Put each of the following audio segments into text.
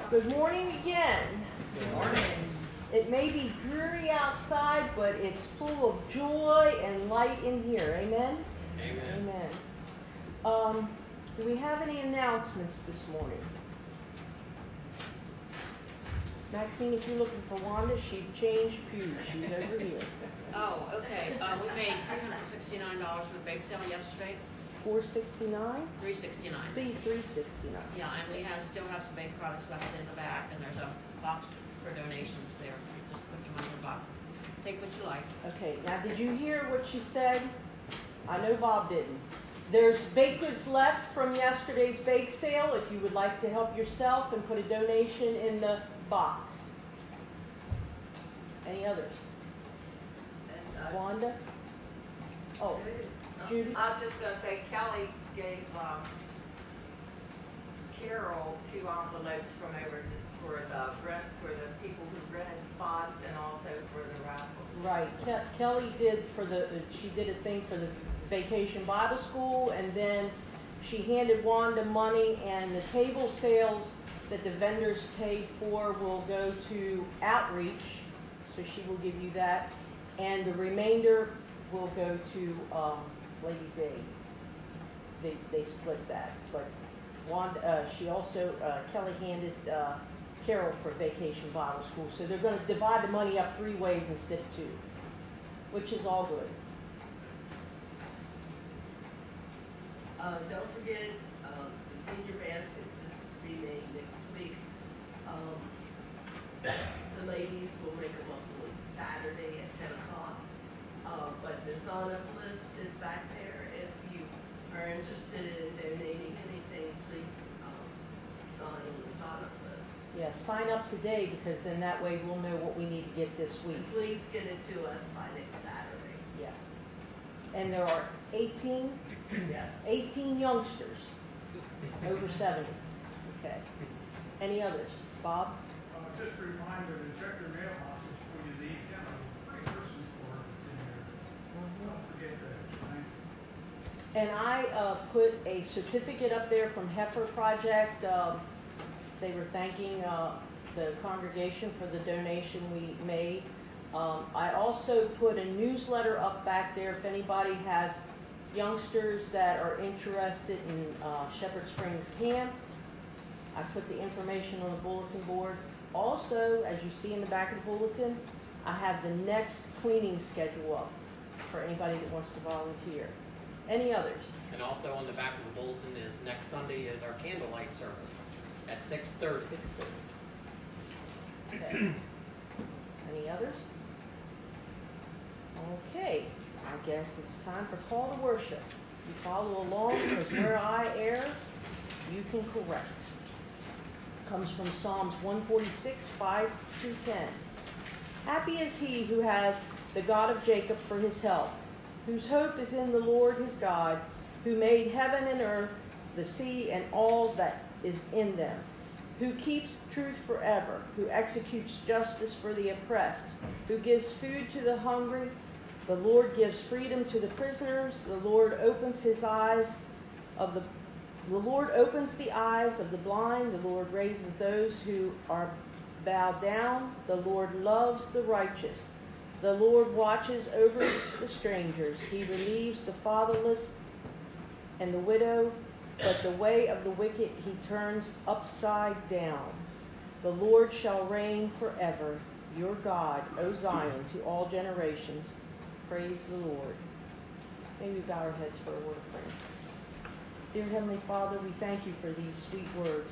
Good morning again. Good morning. It may be dreary outside, but it's full of joy and light in here. Amen? Amen. Amen. Do we have any announcements this morning? Maxine, if you're looking for Wanda, she changed pews. She's over here. Oh, okay. We made $369 for the bake sale yesterday. $469? $369. See, $369. Yeah, and we still have some baked products left in the back, and there's a box for donations there. You just put them in the box. Take what you like. Okay, now did you hear what she said? I know Bob didn't. There's baked goods left from yesterday's bake sale if you would like to help yourself and put a donation in the box. Any others? Wanda? Oh, Judy? I was just going to say, Kelly gave Carol 2 envelopes from over for the people who rented spots and also for the raffle. Right. Kelly did she did a thing for the Vacation Bible School, and then she handed Wanda money, and the table sales that the vendors paid for will go to outreach, so she will give you that, and the remainder will go to Ladies Aid. They split that, but Wanda, she also Kelly handed Carol for Vacation Bible School, so they're going to divide the money up 3 ways instead of 2, which is all good. Don't forget the senior baskets is to be made next week. The ladies will make them up on Saturday at 10 o'clock. But the sign-up list is back there. If you are interested in donating anything, please sign on the sign-up list. Yeah, sign up today, because then that way we'll know what we need to get this week. And please get it to us by next Saturday. Yeah. And there are 18? Yes. 18 youngsters over 70. Okay. Any others? Bob? Just a reminder to check your mailboxes before you leave. You have a free Christmas card in there. Don't forget that. Thank you. And I put a certificate up there from Heifer Project. They were thanking the congregation for the donation we made. I also put a newsletter up back there if anybody has youngsters that are interested in Shepherd Springs Camp. I put the information on the bulletin board. Also, as you see in the back of the bulletin, I have the next cleaning schedule up for anybody that wants to volunteer. Any others? And also on the back of the bulletin is next Sunday is our candlelight service at 6:30. 6:30. Okay. Any others? Okay. I guess it's time for call to worship. You follow along, because where I err, you can correct. Comes from Psalms 146, 5 through 10. Happy is he who has the God of Jacob for his help, whose hope is in the Lord his God, who made heaven and earth, the sea, and all that is in them, who keeps truth forever, who executes justice for the oppressed, who gives food to the hungry. The Lord gives freedom to the prisoners. The Lord opens the eyes of the blind. The Lord raises those who are bowed down. The Lord loves the righteous. The Lord watches over the strangers. He relieves the fatherless and the widow, but the way of the wicked he turns upside down. The Lord shall reign forever. Your God, O Zion, to all generations. Praise the Lord. May we bow our heads for a word of prayer. Dear Heavenly Father, we thank you for these sweet words.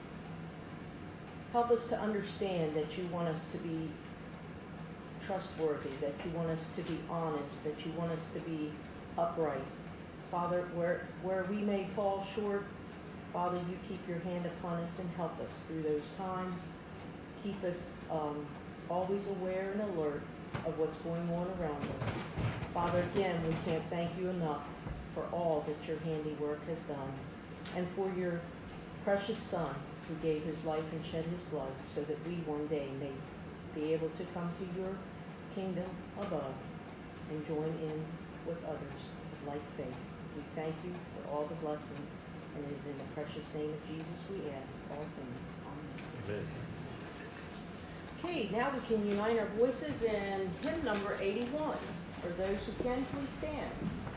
Help us to understand that you want us to be trustworthy, that you want us to be honest, that you want us to be upright. Father, where we may fall short, Father, you keep your hand upon us and help us through those times. Keep us always aware and alert of what's going on around us. Father, again, we can't thank you enough for all that your handiwork has done, and for your precious Son who gave his life and shed his blood so that we one day may be able to come to your kingdom above and join in with others of like faith. We thank you for all the blessings, and it is in the precious name of Jesus we ask all things. Amen. Okay, now we can unite our voices in hymn number 81. For those who can, please stand.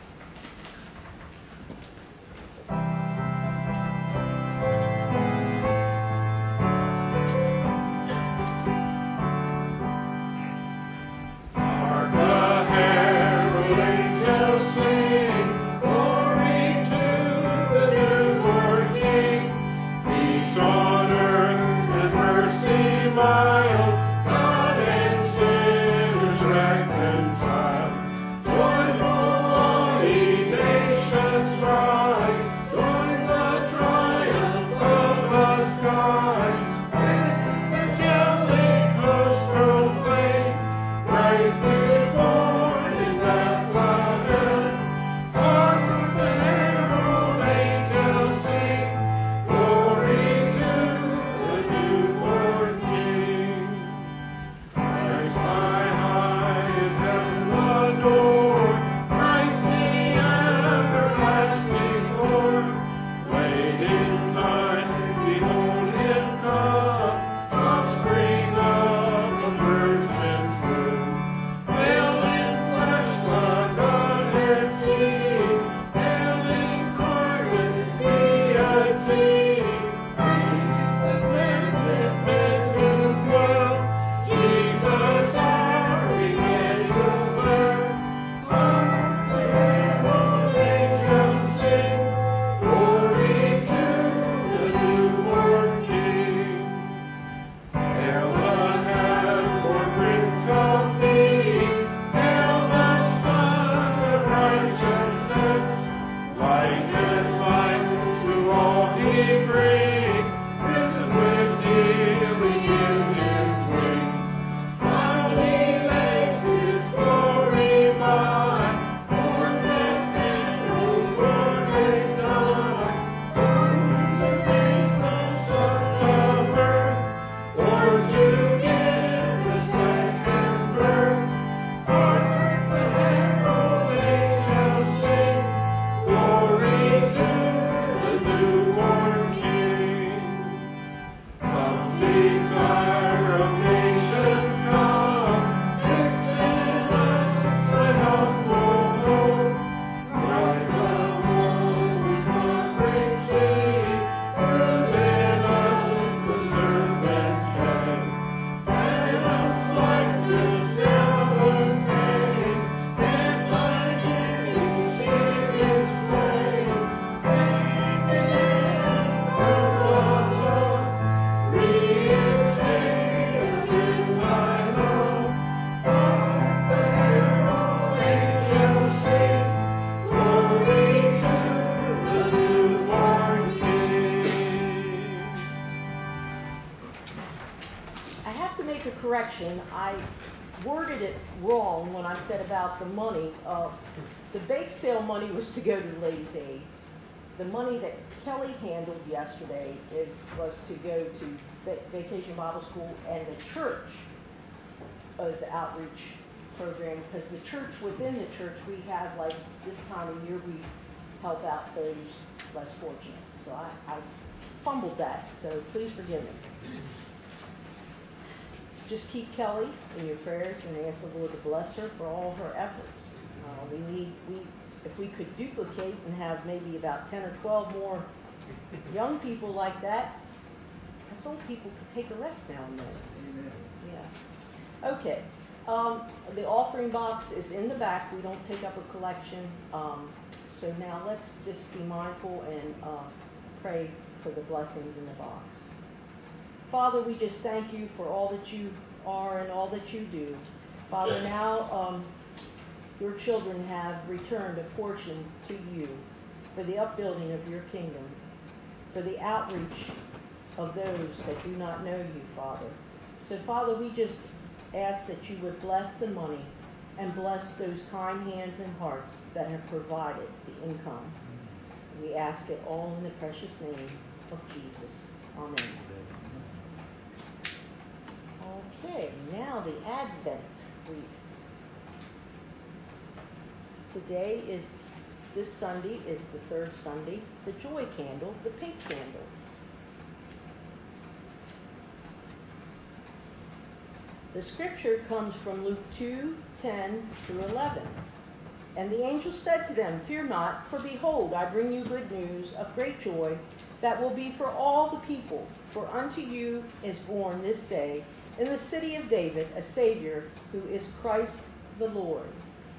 Correction, I worded it wrong when I said about the money. The bake sale money was to go to Ladies Aid. The money that Kelly handled yesterday was to go to Vacation Bible School and the church as the outreach program, because the church, within the church, we have, like, this time of year, we help out those less fortunate. So I fumbled that, so please forgive me. Just keep Kelly in your prayers and ask the Lord to bless her for all her efforts. If we could duplicate and have maybe about 10 or 12 more young people like that, us old people could take a rest now and then. Amen. Yeah. Okay. The offering box is in the back. We don't take up a collection. So now let's just be mindful and pray for the blessings in the box. Father, we just thank you for all that you are and all that you do. Father, now your children have returned a portion to you for the upbuilding of your kingdom, for the outreach of those that do not know you, Father. So, Father, we just ask that you would bless the money and bless those kind hands and hearts that have provided the income. We ask it all in the precious name of Jesus. Amen. Okay, now the Advent wreath. This Sunday is the third Sunday, the joy candle, the pink candle. The scripture comes from Luke 2:10 through 11. And the angel said to them, "Fear not, for behold, I bring you good news of great joy that will be for all the people. For unto you is born this day in the city of David a Savior, who is Christ the Lord."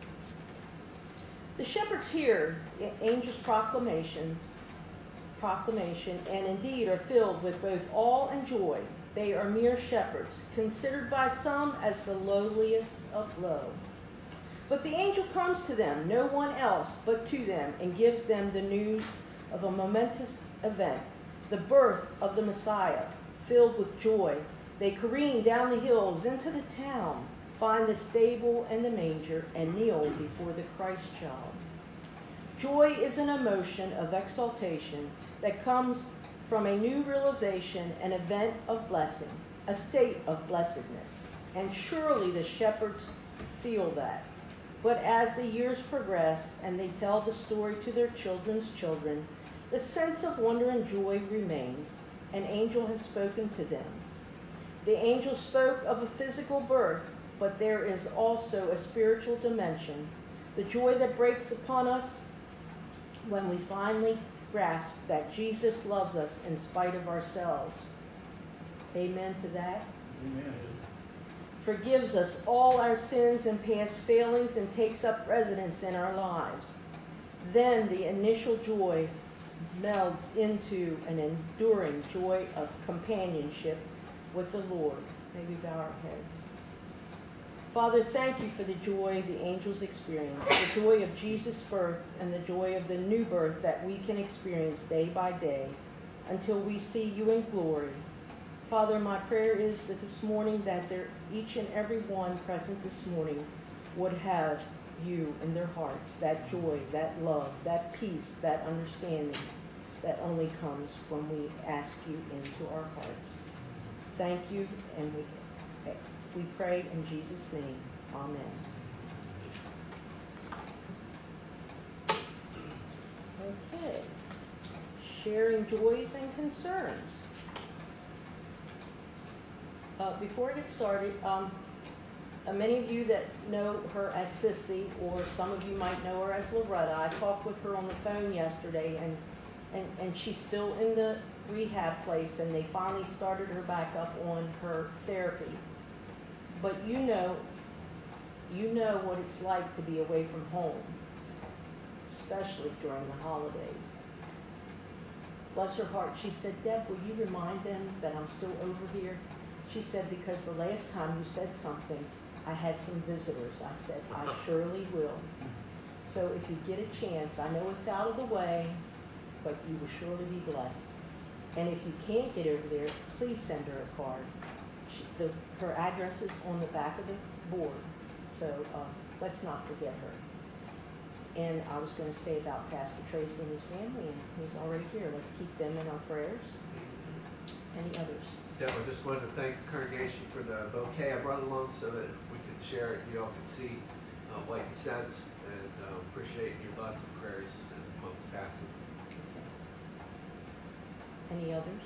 The shepherds hear the angel's proclamation, and indeed are filled with both awe and joy. They are mere shepherds, considered by some as the lowliest of low. But the angel comes to them, no one else but to them, and gives them the news of a momentous event, the birth of the Messiah. Filled with joy, they careen down the hills into the town, find the stable and the manger, and kneel before the Christ child. Joy is an emotion of exaltation that comes from a new realization, an event of blessing, a state of blessedness. And surely the shepherds feel that. But as the years progress and they tell the story to their children's children, the sense of wonder and joy remains. An angel has spoken to them. The angel spoke of a physical birth, but there is also a spiritual dimension, the joy that breaks upon us when we finally grasp that Jesus loves us in spite of ourselves. Amen to that? Amen. Forgives us all our sins and past failings and takes up residence in our lives. Then the initial joy melds into an enduring joy of companionship with the Lord. May we bow our heads. Father, thank you for the joy the angels experience, the joy of Jesus' birth and the joy of the new birth that we can experience day by day until we see you in glory. Father, my prayer is that this morning that each and every one present this morning would have you in their hearts, that joy, that love, that peace, that understanding that only comes when we ask you into our hearts. Thank you, and we pray in Jesus' name. Amen. Okay. Sharing joys and concerns. Before I get started, many of you that know her as Sissy, or some of you might know her as Loretta, I talked with her on the phone yesterday, and she's still in the rehab place, and they finally started her back up on her therapy. But you know what it's like to be away from home, especially during the holidays. Bless her heart, she said, "Deb, will you remind them that I'm still over here?" She said, "Because the last time you said something, I had some visitors." I said, "I surely will." So if you get a chance, I know it's out of the way, but you will surely be blessed. And if you can't get over there, please send her a card. Her address is on the back of the board, so let's not forget her. And I was going to say about Pastor Tracy and his family, and he's already here. Let's keep them in our prayers. Any others? Yeah, I just wanted to thank the congregation for the bouquet I brought along so that we could share it. You all could see what you sent, and appreciate your thoughts and prayers in the month's passing. Okay. Any others?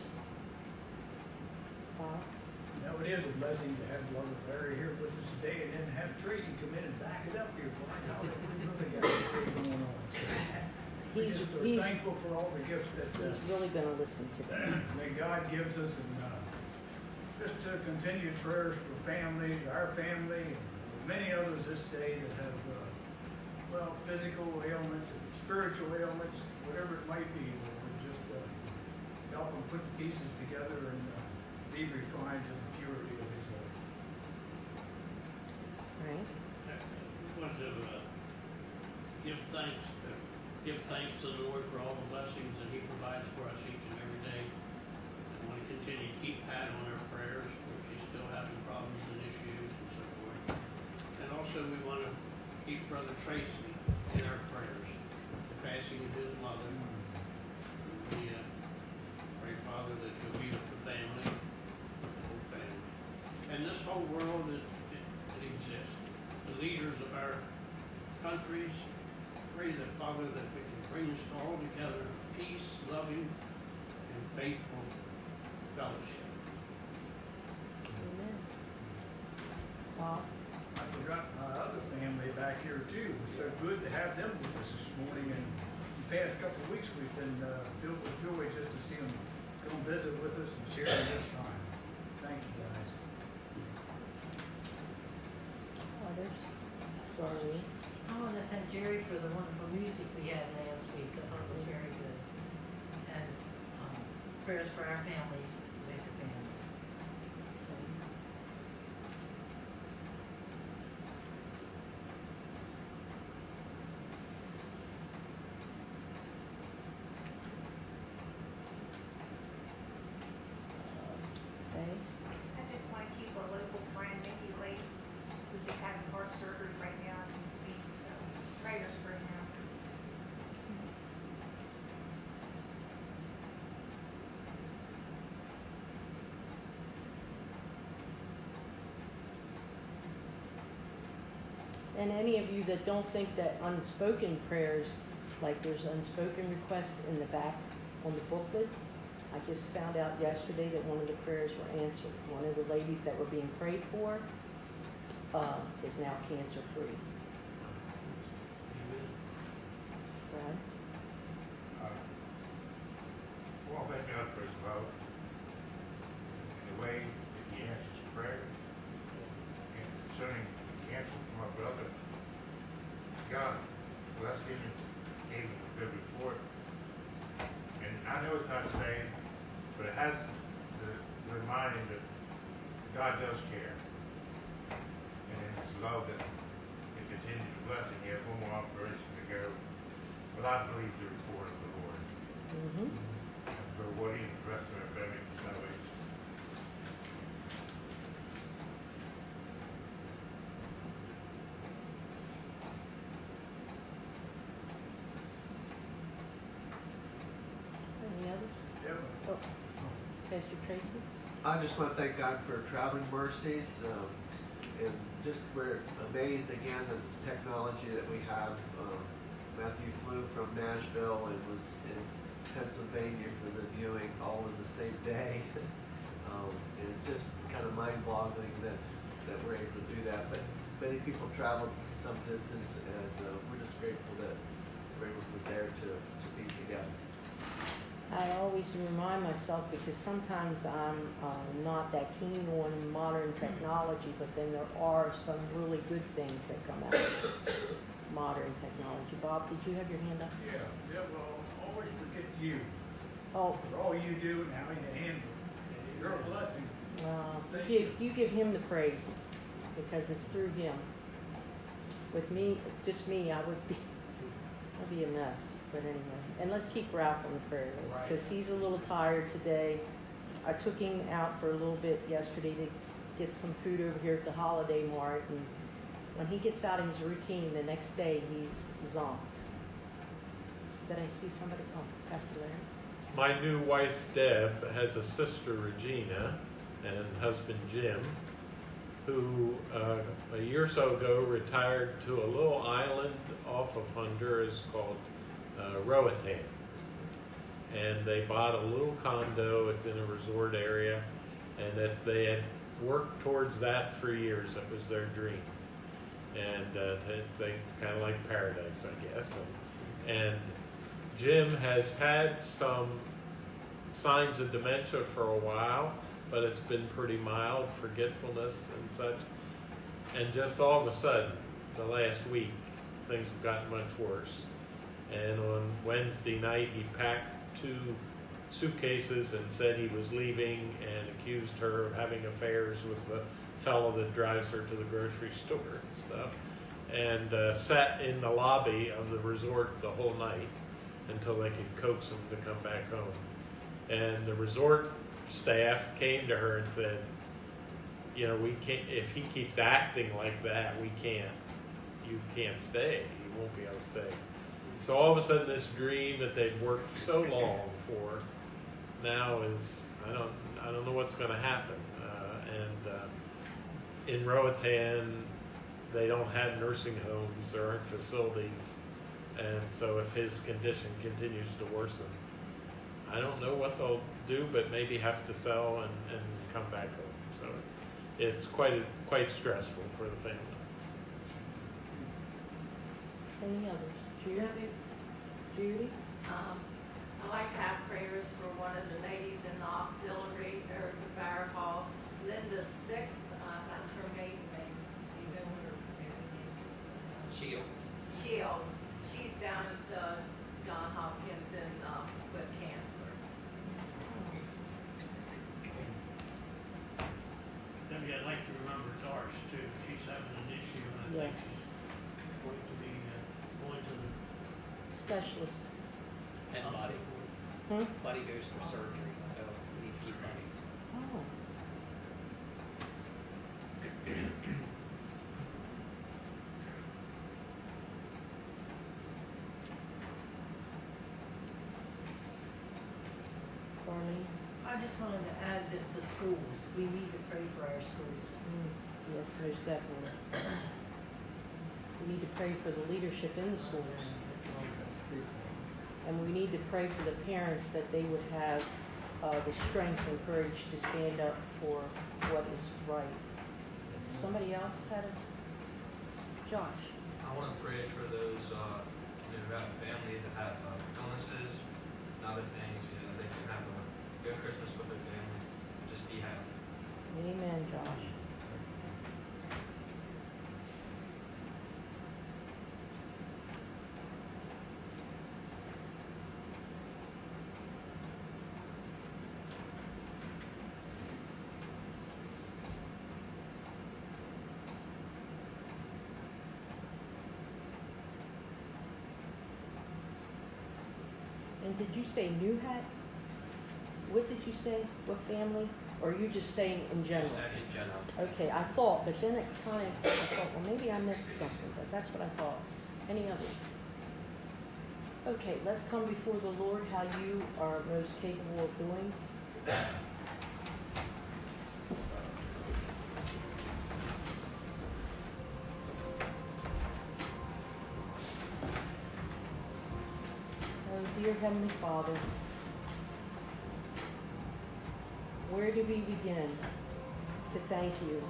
Bob? Now, it is a blessing to have Brother Larry here with us today, and then have Tracy come in and back it up here for us. Now, we really got a thing going on. So we just are thankful for all the gifts that He's really going to listen today. that God gives us, and just continued prayers for families, our family, and many others this day that have, physical ailments and spiritual ailments, whatever it might be. Lord, just help them put the pieces together and be refined to the purity of His love. Right? I want to give thanks to the Lord for all the blessings that He provides for us each and every day. I want to continue to keep Pat on our prayers, for she's still having problems and issues and so forth. And also we want to keep Brother Tracy in our prayers, the passing of his mother. We pray, Father, that you'll be with the family, the whole family. And this whole world it exists. The leaders of our countries, pray that, Father, that we can bring us all together in peace, loving, and faithful fellowship. Amen. prayers for our families, Baker family. Okay, I just want to keep a local friend, Mickey Lee, who's just having heart surgery right now as we speak, so prayers for him. and any of you that don't think that unspoken prayers, like there's unspoken requests in the back on the booklet, I just found out yesterday that one of the prayers were answered. One of the ladies that were being prayed for is now cancer free. Right? Well, thank God for His love and the way that He answers prayer. And concerning cancer from my brother, God blessed him and gave him a good report. And I know he's not saved, but it has to remind him that God does care. And in His love that He continues to bless him. He has one more operation to go. But I believe the report of the Lord. Mm-hmm. And for Woody and the rest of our family for salvation. Any others? Yeah, Oh, Pastor Tracy? I just want to thank God for traveling mercies, and just we're amazed again at the technology that we have. Matthew flew from Nashville and was in Pennsylvania for the viewing all in the same day. And it's just kind of mind-boggling that we're able to do that. But many people traveled some distance, and we're just grateful that everyone was there to be together. I always remind myself, because sometimes I'm not that keen on modern technology, but then there are some really good things that come out of modern technology. Bob, did you have your hand up? yeah, well, always forget you, Oh, for all you do and how you handle it. You're a blessing. Thank you give him the praise, because it's through him. With me, just me, I'd be a mess. But anyway, and let's keep Ralph on the prayer list, because he's a little tired today. I took him out for a little bit yesterday to get some food over here at the Holiday Mart, and when he gets out of his routine, the next day he's zonked. Did I see somebody? Oh, Pastor Larry. My new wife Deb has a sister Regina and husband Jim, who a year or so ago retired to a little island off of Honduras called Roatan. And they bought a little condo. It's in a resort area, and that they had worked towards that for years. That was their dream. And it's kind of like paradise, I guess. And Jim has had some signs of dementia for a while, but it's been pretty mild, forgetfulness and such. And just all of a sudden, the last week, things have gotten much worse. And on Wednesday night, he packed 2 suitcases and said he was leaving, and accused her of having affairs with the fellow that drives her to the grocery store and stuff, and sat in the lobby of the resort the whole night until they could coax him to come back home. And the resort staff came to her and said, you know, we can't, if he keeps acting like that, you can't stay. You won't be able to stay. So all of a sudden, this dream that they'd worked so long for now is, I don't know what's going to happen. In Roatan, they don't have nursing homes. There aren't facilities. And so if his condition continues to worsen, I don't know what they'll do, but maybe have to sell and come back home. So it's quite stressful for the family. Any others? Judy? I'd like to have prayers for one of the ladies in the auxiliary or the fire hall, Linda Six. That's her maiden name. Do you know her maiden name? Shields. Shields. She's down at the John Hopkins with cancer. I'd like to remember Doris too. She's having an issue, and I think Yes. she's going to be going to the Specialist. And Buddy. Hmm? Buddy goes for surgery, so we need to keep Buddy. Oh. Darlene? I just wanted to add that the schools, we need to pray for our schools. Yes, most definitely. We need to pray for the leadership in the schools. And we need to pray for the parents that they would have the strength and courage to stand up for what is right. Somebody else had a... Josh? I want to pray for those who have family that have illnesses and other things, that they can have a good Christmas with their family. Just be happy. Amen, Josh. And did you say New Hat? What did you say? What family? Or are you just saying in general? Just in general. Okay, I thought, but then it kind of, I thought, well, maybe I missed something, but that's what I thought. Any others? Okay, let's come before the Lord how you are most capable of doing. Oh, dear Heavenly Father, where do we begin to thank you?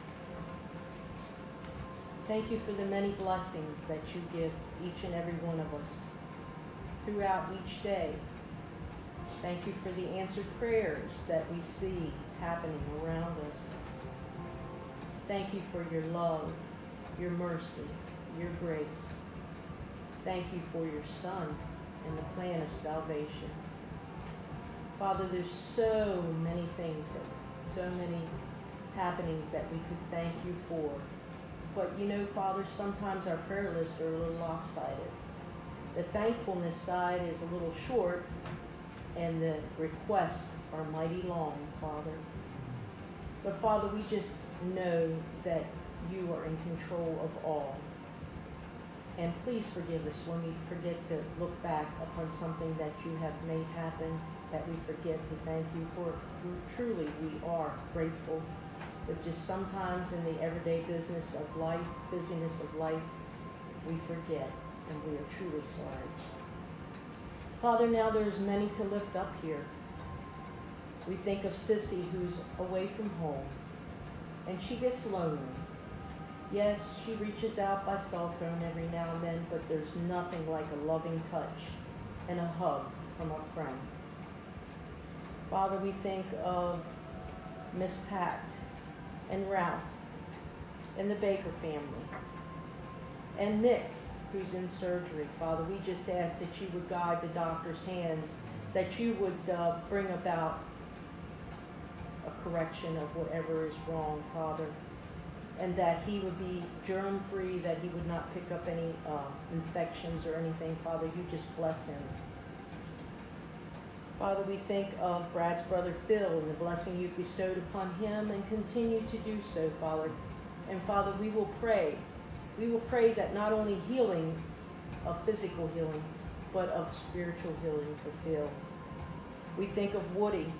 Thank you for the many blessings that you give each and every one of us throughout each day. Thank you for the answered prayers that we see happening around us. Thank you for your love, your mercy, your grace. Thank you for your Son and the plan of salvation. Father, there's so many things, so many happenings that we could thank you for. But you know, Father, sometimes our prayer lists are a little lopsided. The thankfulness side is a little short, and the requests are mighty long, Father. But Father, we just know that you are in control of all. And please forgive us when we forget to look back upon something that you have made happen, that we forget to thank you for. Truly, we are grateful. But just sometimes in the everyday busyness of life, we forget, and we are truly sorry. Father, now there's many to lift up here. We think of Sissy, who's away from home, and she gets lonely. Yes, she reaches out by cell phone every now and then, but there's nothing like a loving touch and a hug from a friend. Father, we think of Miss Pat and Ralph and the Baker family and Nick, who's in surgery. Father, we just ask that you would guide the doctor's hands, that you would bring about a correction of whatever is wrong, Father, and that he would be germ-free, that he would not pick up any infections or anything. Father, you just bless him. Father, we think of Brad's brother Phil and the blessing you've bestowed upon him, and continue to do so, Father. And Father, we will pray. We will pray that not only healing of physical healing, but of spiritual healing for Phil. We think of Woody.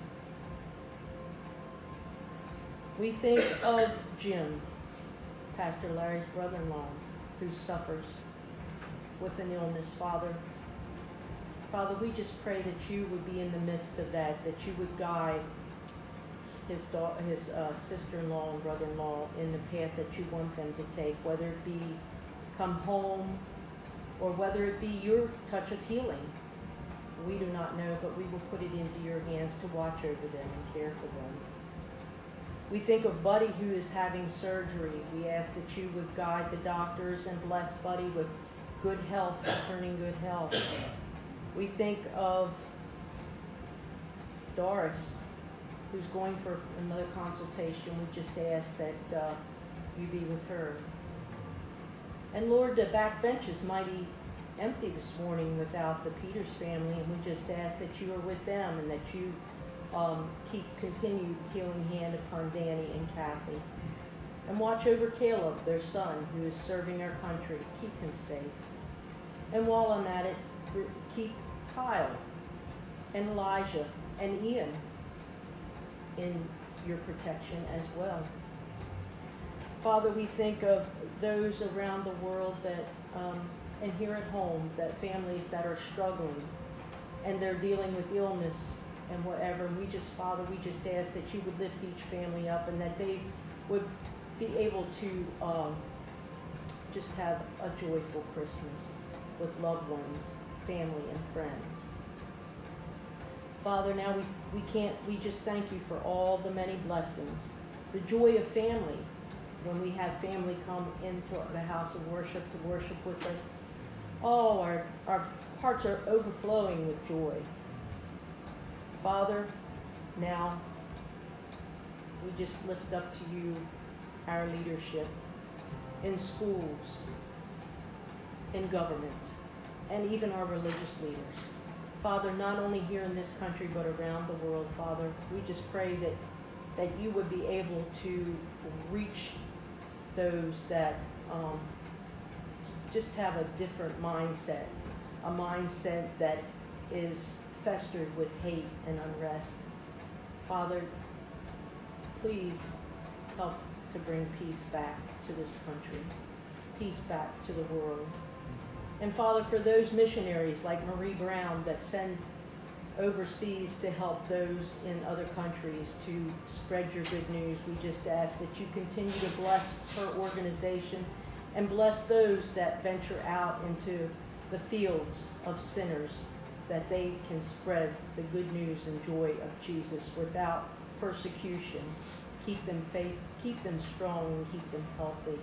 We think of Jim, Pastor Larry's brother-in-law, who suffers with an illness, Father. Father, we just pray that you would be in the midst of that you would guide his sister-in-law and brother-in-law in the path that you want them to take, whether it be come home or whether it be your touch of healing. We do not know, but we will put it into your hands to watch over them and care for them. We think of Buddy, who is having surgery. We ask that you would guide the doctors and bless Buddy with good health, returning good health. We think of Doris, who's going for another consultation. We just ask that you be with her. And Lord, the back bench is mighty empty this morning without the Peters family, and we just ask that you are with them and that you keep continued healing hand upon Danny and Kathy. And watch over Caleb, their son, who is serving our country. Keep him safe. And while I'm at it, keep Kyle and Elijah and Ian in your protection as well. Father, we think of those around the world that, and here at home, that families that are struggling and they're dealing with illness and whatever. And we just ask that you would lift each family up and that they would be able to just have a joyful Christmas with loved ones, family, and friends. Father, now we just thank you for all the many blessings. The joy of family, when we have family come into the house of worship to worship with us. Oh, our hearts are overflowing with joy. Father, now we just lift up to you our leadership in schools, in government, and even our religious leaders. Father, not only here in this country, but around the world, Father, we just pray that you would be able to reach those that just have a different mindset, a mindset that is festered with hate and unrest. Father, please help to bring peace back to this country, peace back to the world. And Father, for those missionaries like Marie Brown that send overseas to help those in other countries to spread your good news, we just ask that you continue to bless her organization and bless those that venture out into the fields of sinners, that they can spread the good news and joy of Jesus without persecution. Keep them faith, keep them strong, and keep them healthy.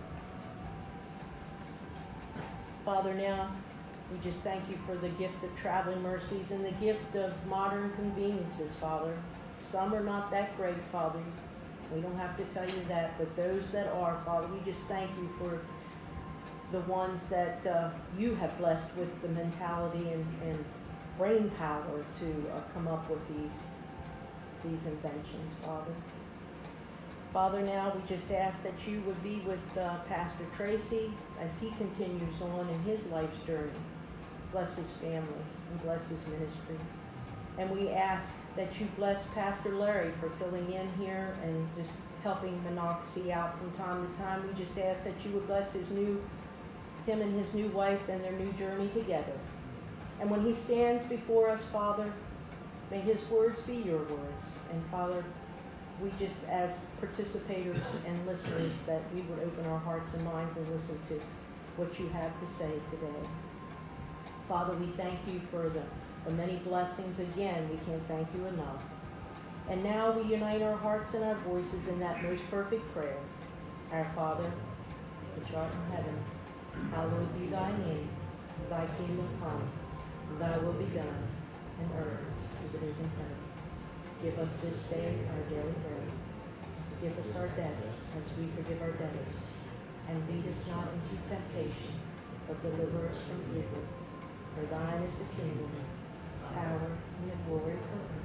Father, now we just thank you for the gift of traveling mercies and the gift of modern conveniences, Father. Some are not that great, Father. We don't have to tell you that, but those that are, Father, we just thank you for the ones that you have blessed with the mentality and brain power to come up with these inventions, Father. Father, now we just ask that you would be with Pastor Tracy as he continues on in his life's journey. Bless his family and bless his ministry. And we ask that you bless Pastor Larry for filling in here and just helping Monocacy out from time to time. We just ask that you would bless him and his new wife and their new journey together. And when he stands before us, Father, may his words be your words. And Father, we just as participators and listeners that we would open our hearts and minds and listen to what you have to say today. Father, we thank you for the many blessings. Again, we can't thank you enough. And now we unite our hearts and our voices in that most perfect prayer. Our Father, which art in heaven, hallowed be thy name. Thy kingdom come, thy will be done, in earth as it is in heaven. Give us this day our daily bread. Forgive us our debts as we forgive our debtors. And lead us not into temptation, but deliver us from evil. For thine is the kingdom, the power, and the glory forever.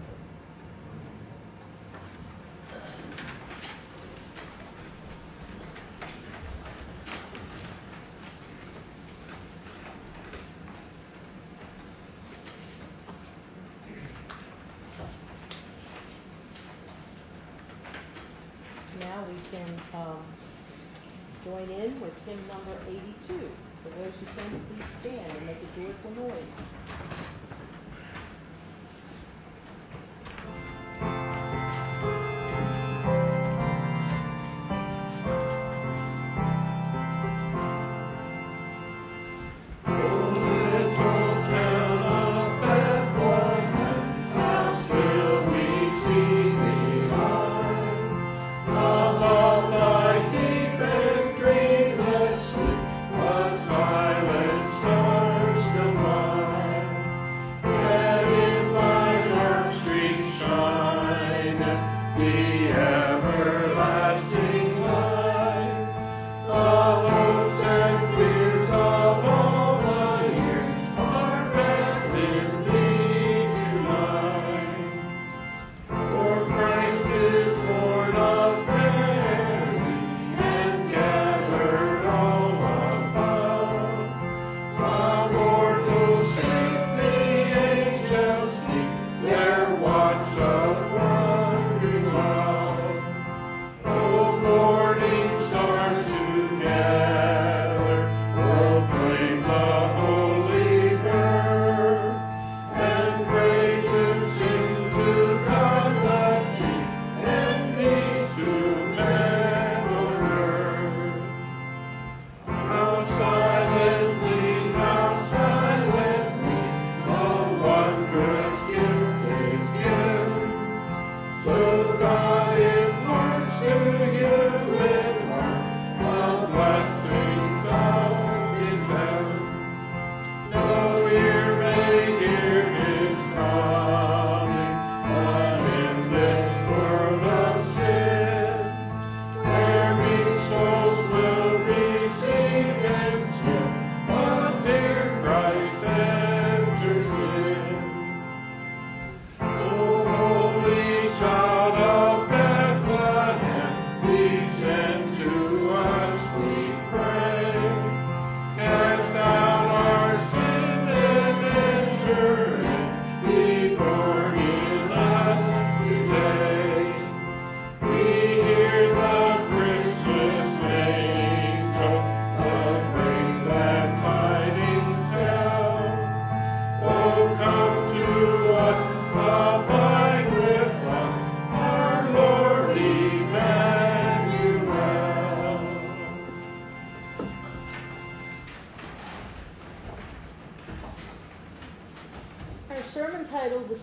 Now we can join in with hymn number 82. For those who can, please stand and make a joyful noise. Silent stars go by.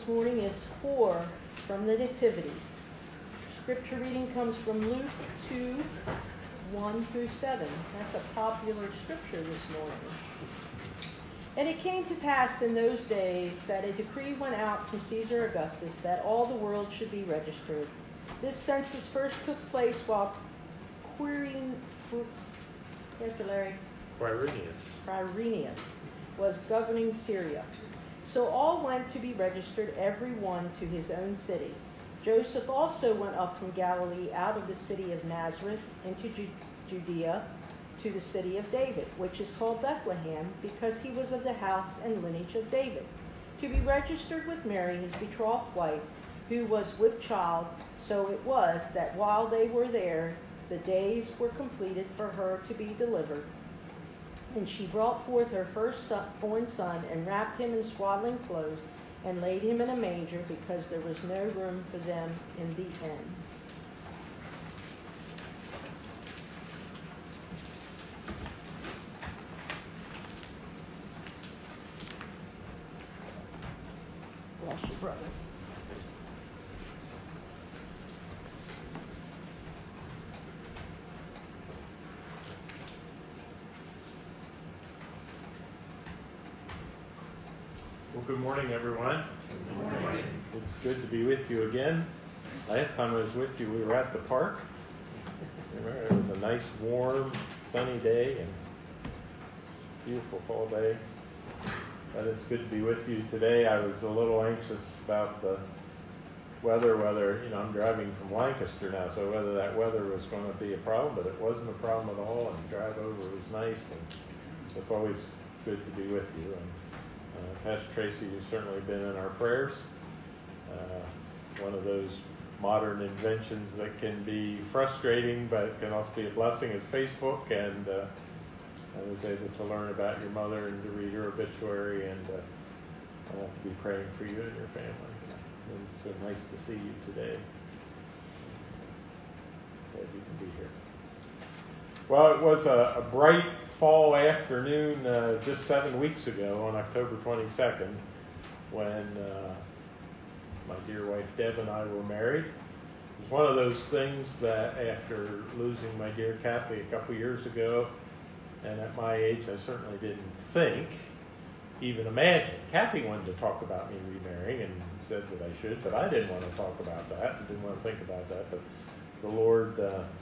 this morning is 4 from the Nativity. Scripture reading comes from Luke 2, 1 through 7. That's a popular scripture this morning. And it came to pass in those days that a decree went out from Caesar Augustus that all the world should be registered. This census first took place while Quirinius was governing Syria. So all went to be registered, every one to his own city. Joseph also went up from Galilee out of the city of Nazareth into Judea to the city of David, which is called Bethlehem, because he was of the house and lineage of David, to be registered with Mary, his betrothed wife, who was with child. So it was that while they were there, the days were completed for her to be delivered. And she brought forth her firstborn son, and wrapped him in swaddling clothes, and laid him in a manger, because there was no room for them in the inn. Bless you, brother. Well, good morning, everyone. Good morning. It's good to be with you again. Last time I was with you, we were at the park. Remember, it was a nice, warm, sunny day and beautiful fall day. But it's good to be with you today. I was a little anxious about the weather, I'm driving from Lancaster now, so whether that weather was going to be a problem, but it wasn't a problem at all, and the drive over was nice, and it's always good to be with you. And Pastor Tracy, you've certainly been in our prayers. One of those modern inventions that can be frustrating but can also be a blessing is Facebook, and I was able to learn about your mother and to read her obituary, and to be praying for you and your family. It was so nice to see you today. Glad you can be here. Well, it was a bright fall afternoon just 7 weeks ago on October 22nd when my dear wife Deb and I were married. It was one of those things that after losing my dear Kathy a couple years ago, and at my age I certainly didn't think, even imagine. Kathy wanted to talk about me remarrying and said that I should, but I didn't want to talk about that and didn't want to think about that. But the Lord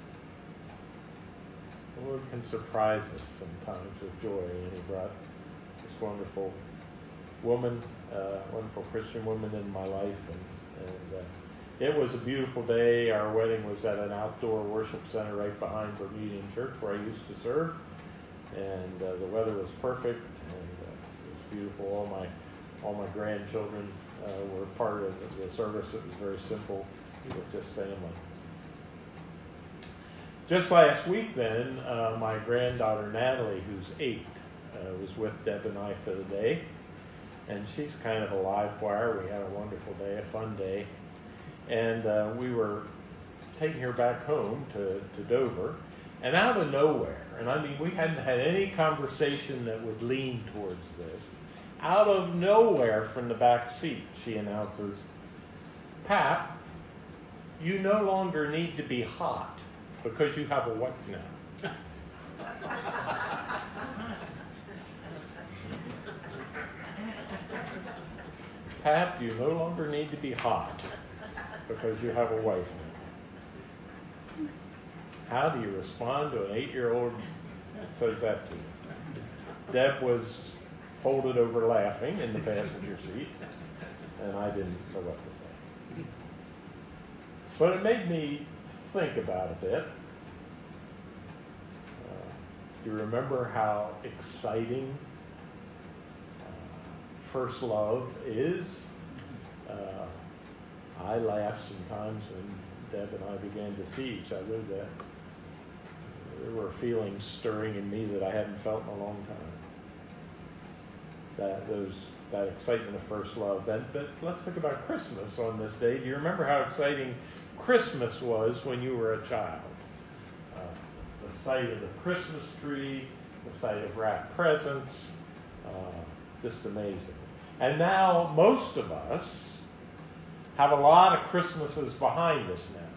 can surprise us sometimes with joy, and He brought this wonderful woman, wonderful Christian woman in my life, and it was a beautiful day. Our wedding was at an outdoor worship center right behind Bermudian Church where I used to serve, and the weather was perfect, and it was beautiful. All my grandchildren were part of the service. It was very simple with just family. Just last week then, my granddaughter Natalie, who's 8, was with Deb and I for the day. And she's kind of a live wire. We had a wonderful day, a fun day. And we were taking her back home to Dover. And out of nowhere, and I mean we hadn't had any conversation that would lean towards this, out of nowhere from the back seat, she announces, "Pap, you no longer need to be hot, because you have a wife now." "Pap, you no longer need to be hot, because you have a wife now." How do you respond to an 8-year-old that says that to you? Deb was folded over laughing in the passenger seat, and I didn't know what to say. But it made me think about a bit. Do you remember how exciting first love is? I laughed sometimes when Deb and I began to see each other, that there were feelings stirring in me that I hadn't felt in a long time. That excitement of first love. But let's think about Christmas on this day. Do you remember how exciting Christmas was when you were a child? The sight of the Christmas tree, the sight of wrapped presents, just amazing. And now most of us have a lot of Christmases behind us now.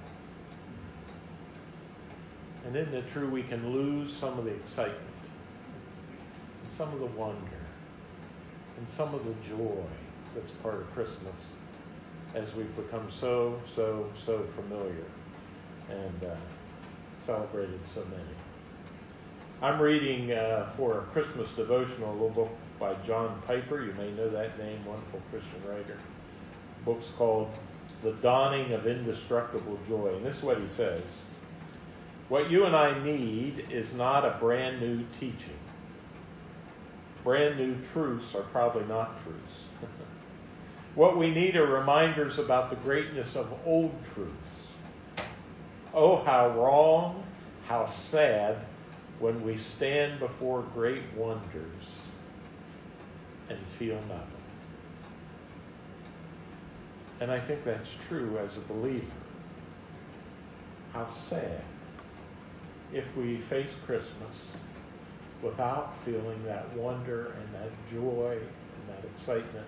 And isn't it true we can lose some of the excitement, and some of the wonder, and some of the joy that's part of Christmas as we've become so familiar and celebrated so many. I'm reading for a Christmas devotional a little book by John Piper. You may know that name, wonderful Christian writer. The book's called The Dawning of Indestructible Joy. And this is what he says. What you and I need is not a brand new teaching. Brand new truths are probably not truths. What we need are reminders about the greatness of old truths. Oh, how wrong, how sad when we stand before great wonders and feel nothing. And I think that's true as a believer. How sad if we face Christmas without feeling that wonder and that joy and that excitement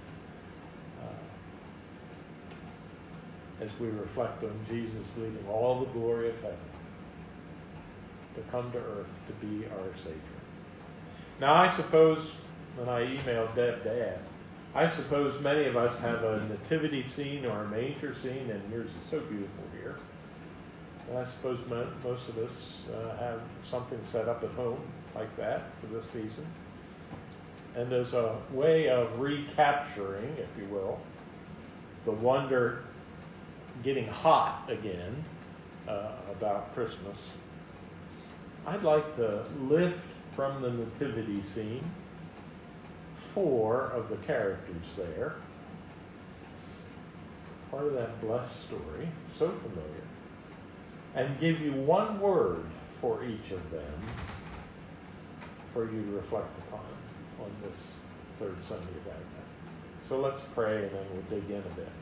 as we reflect on Jesus leaving all the glory of heaven to come to earth to be our Savior. Now, I suppose, when I emailed Deb to ask, I suppose many of us have a nativity scene or a manger scene, and yours is so beautiful here. And I suppose most of us have something set up at home like that for this season. And as a way of recapturing, if you will, the wonder getting hot again about Christmas, I'd like to lift from the nativity scene 4 of the characters there. Part of that blessed story, so familiar, and give you one word for each of them for you to reflect upon on this third Sunday of Advent. So let's pray and then we'll dig in a bit.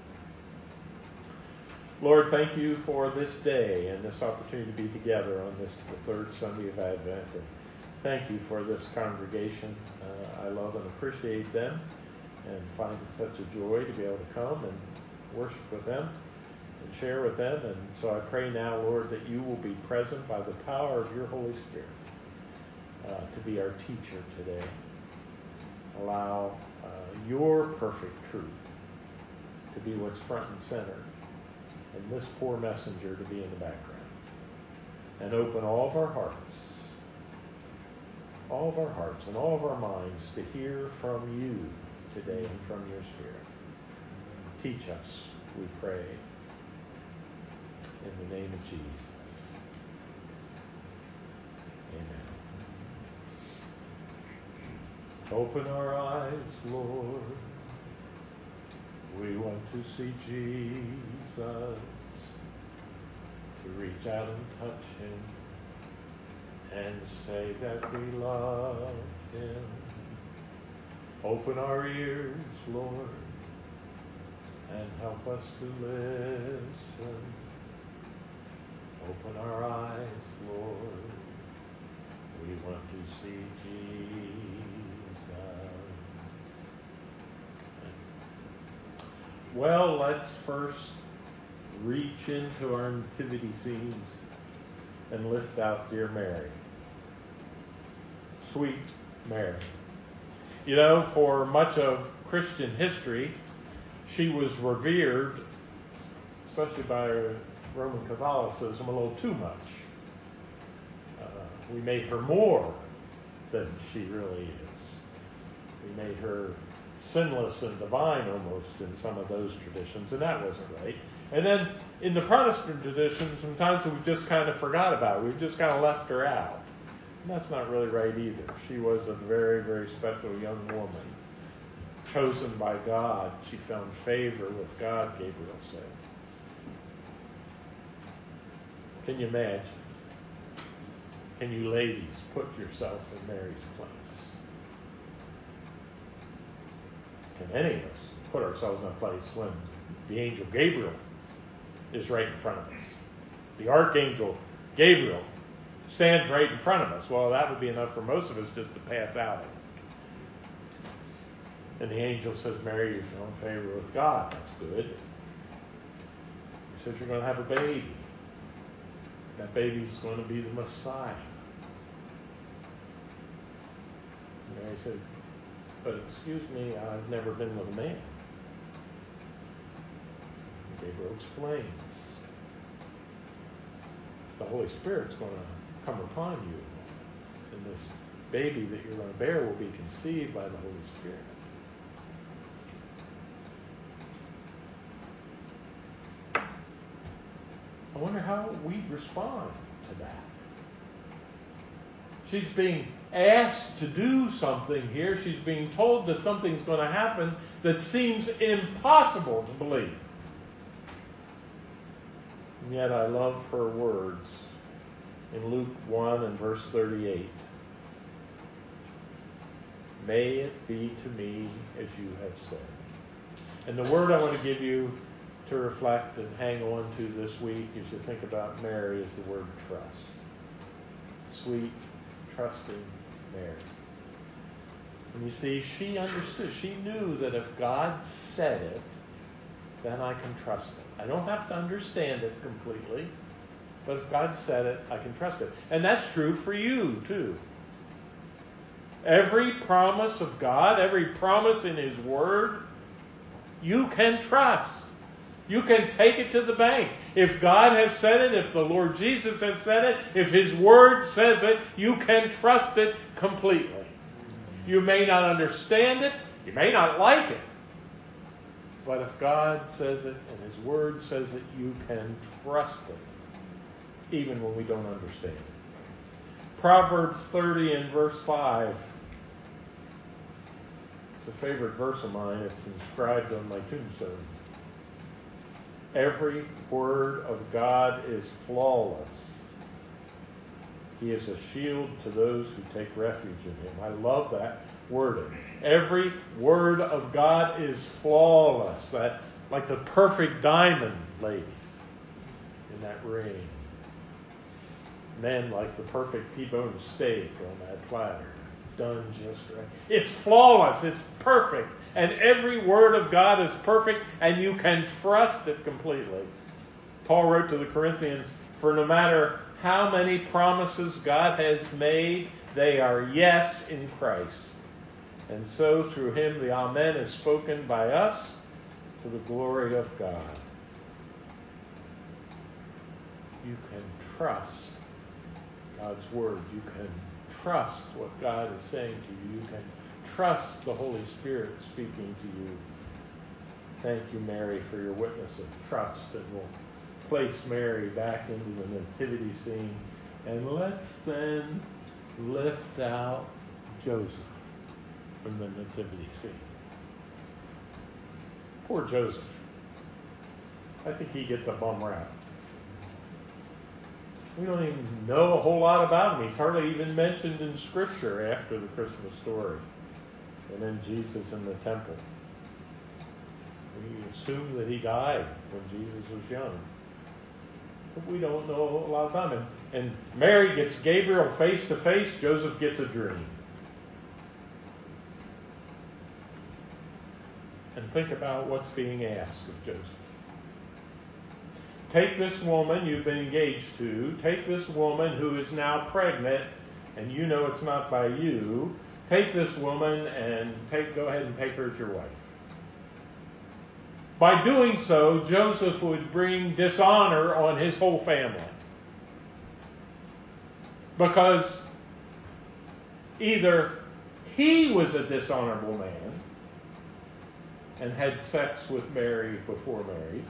Lord, thank you for this day and this opportunity to be together on this, the third Sunday of Advent. And thank you for this congregation. I love and appreciate them and find it such a joy to be able to come and worship with them and share with them. And so I pray now, Lord, that you will be present by the power of your Holy Spirit to be our teacher today. Allow your perfect truth to be what's front and center, and this poor messenger to be in the background. And open all of our hearts and all of our minds to hear from you today and from your Spirit. Teach us, we pray, in the name of Jesus. Amen. Open our eyes, Lord. We want to see Jesus, to reach out and touch him and say that we love him. Open our ears, Lord, and help us to listen. Open our eyes, Lord. We want to see Jesus. Well, let's first reach into our nativity scenes and lift out dear Mary. Sweet Mary. You know, for much of Christian history, she was revered, especially by Roman Catholicism, a little too much. We made her more than she really is. We made her sinless and divine almost in some of those traditions, and that wasn't right. And then in the Protestant tradition, sometimes we've just kind of forgot about her. We've just kind of left her out. And that's not really right either. She was a very, very special young woman, chosen by God. She found favor with God, Gabriel said. Can you imagine? Can you ladies put yourself in Mary's place? Can any of us put ourselves in a place when the angel Gabriel is right in front of us? The archangel Gabriel stands right in front of us. Well, that would be enough for most of us just to pass out. And the angel says, Mary, you've shown favor with God. That's good. He says, you're going to have a baby. That baby's going to be the Messiah. And Mary said, but excuse me, I've never been with a man. And Gabriel explains, the Holy Spirit's going to come upon you, and this baby that you're going to bear will be conceived by the Holy Spirit. I wonder how we respond to that. She's being asked to do something here. She's being told that something's going to happen that seems impossible to believe. And yet I love her words in Luke 1 and verse 38. May it be to me as you have said. And the word I want to give you to reflect and hang on to this week as you think about Mary is the word trust. Sweet, trusting Mary. And you see, she understood. She knew that if God said it, then I can trust it. I don't have to understand it completely, but if God said it, I can trust it. And that's true for you, too. Every promise of God, every promise in His Word, you can trust. You can take it to the bank. If God has said it, if the Lord Jesus has said it, if His Word says it, you can trust it completely. You may not understand it, you may not like it, but if God says it and His Word says it, you can trust it, even when we don't understand it. Proverbs 30 and verse 5. It's a favorite verse of mine. It's inscribed on my tombstone. Every word of God is flawless. He is a shield to those who take refuge in Him. I love that wording. Every word of God is flawless. That, like the perfect diamond, ladies, in that ring. Men like the perfect T-bone steak on that platter. Done just right. It's flawless. It's perfect. And every word of God is perfect, and you can trust it completely. Paul wrote to the Corinthians, for no matter how many promises God has made, they are yes in Christ. And so through Him the Amen is spoken by us to the glory of God. You can trust God's Word. You can trust what God is saying to you. You can trust the Holy Spirit speaking to you. Thank you, Mary, for your witness of trust. And we'll place Mary back into the nativity scene. And let's then lift out Joseph from the nativity scene. Poor Joseph. I think he gets a bum rap. We don't even know a whole lot about him. He's hardly even mentioned in Scripture after the Christmas story. And then Jesus in the temple. We assume that he died when Jesus was young. But we don't know a whole lot about him. And Mary gets Gabriel face to face. Joseph gets a dream. And think about what's being asked of Joseph. Take this woman you've been engaged to. Take this woman who is now pregnant, and you know it's not by you. Take this woman and go ahead and take her as your wife. By doing so, Joseph would bring dishonor on his whole family. Because either he was a dishonorable man and had sex with Mary before marriage,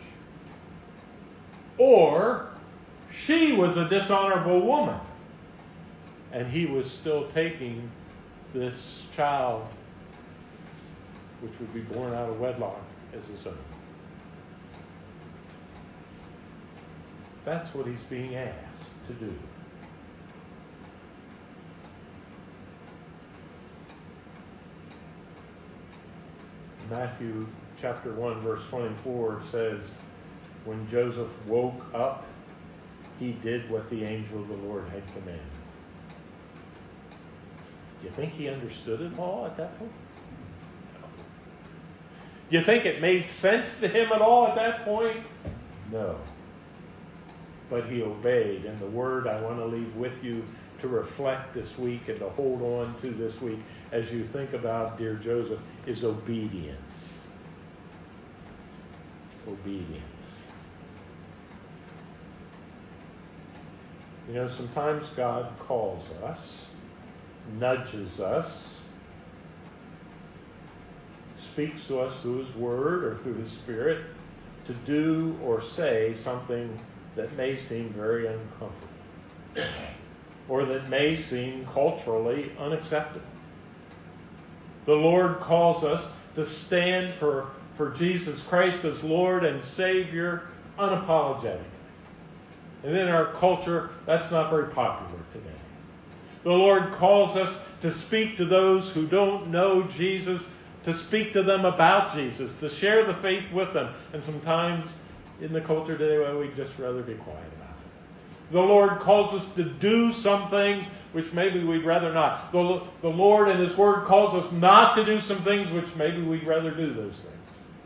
or she was a dishonorable woman and he was still taking this child, which would be born out of wedlock, as his own. That's what he's being asked to do. Matthew chapter 1 verse 24 says, when Joseph woke up, he did what the angel of the Lord had commanded. Do you think he understood it all at that point? No. Do you think it made sense to him at all at that point? No. but he obeyed. And the word I want to leave with you to reflect this week and to hold on to this week as you think about dear Joseph is obedience. Obedience. You know, sometimes God calls us, nudges us, speaks to us through His Word or through His Spirit to do or say something that may seem very uncomfortable or that may seem culturally unacceptable. The Lord calls us to stand for Jesus Christ as Lord and Savior unapologetically. And in our culture, that's not very popular today. The Lord calls us to speak to those who don't know Jesus, to speak to them about Jesus, to share the faith with them. And sometimes in the culture today, well, we'd just rather be quiet about it. The Lord calls us to do some things which maybe we'd rather not. The Lord and His Word calls us not to do some things which maybe we'd rather do those things.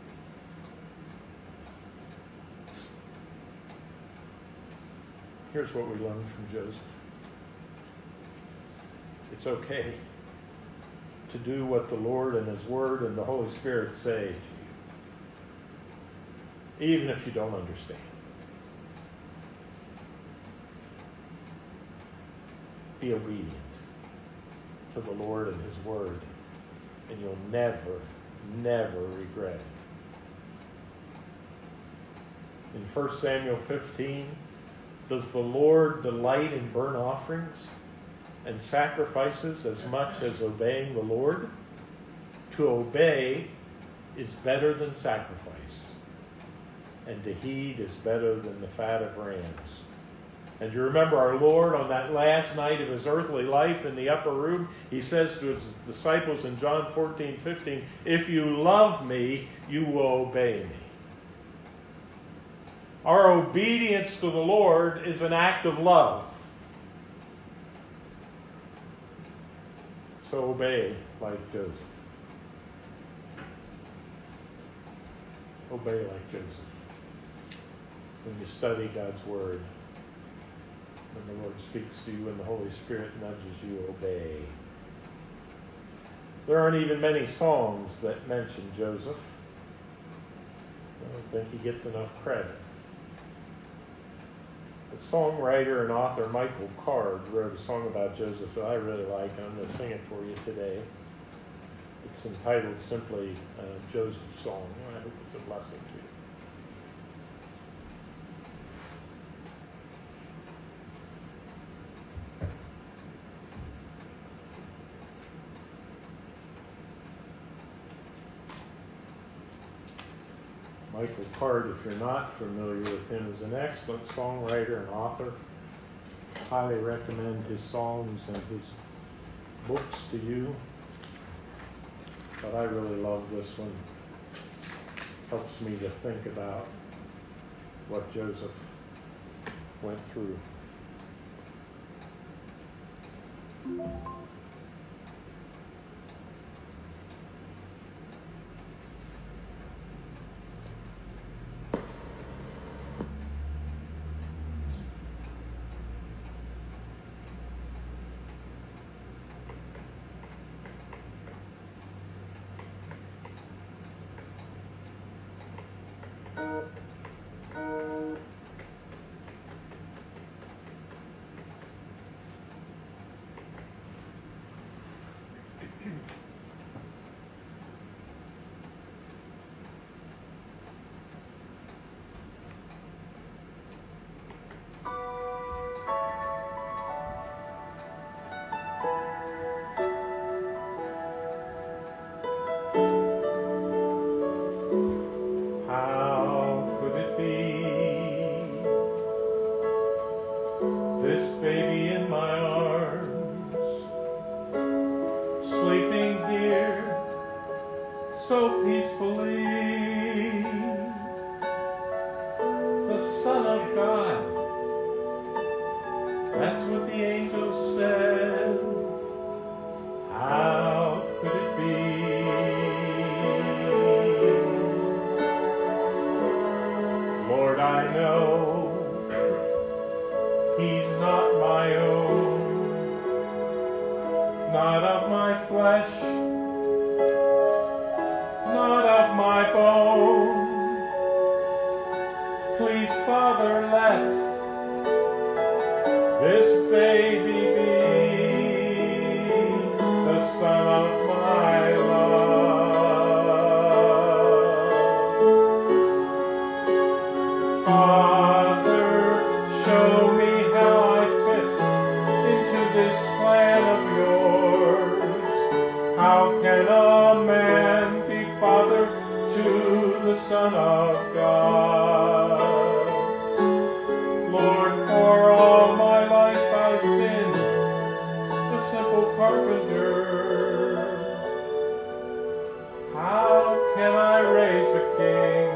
Here's what we learned from Joseph. It's okay to do what the Lord and His Word and the Holy Spirit say to you, even if you don't understand. Be obedient to the Lord and His Word, and you'll never, never regret it. In 1 Samuel 15, does the Lord delight in burnt offerings and sacrifices as much as obeying the Lord? To obey is better than sacrifice, and to heed is better than the fat of rams. And you remember our Lord on that last night of His earthly life in the upper room, He says to His disciples in John 14:15, if you love me, you will obey me. Our obedience to the Lord is an act of love. So obey like Joseph. Obey like Joseph. When you study God's Word, when the Lord speaks to you and the Holy Spirit nudges you, obey. There aren't even many songs that mention Joseph. I don't think he gets enough credit. The songwriter and author Michael Card wrote a song about Joseph that I really like, and I'm going to sing it for you today. It's entitled simply Joseph's Song. I hope it's a blessing to you. Michael Card, if you're not familiar with him, is an excellent songwriter and author. Highly recommend his songs and his books to you. But I really love this one. Helps me to think about what Joseph went through. So peacefully, the Son of God. That's what the angels said. How could it be? Lord, I know He's not my own, not of my flesh, not of my bone. Please, Father, let this baby be the son of my love. Father, show me how I fit into this plan of yours. How can a man be father to the Son of God? Lord, for all my life I've been a simple carpenter. How can I raise a king?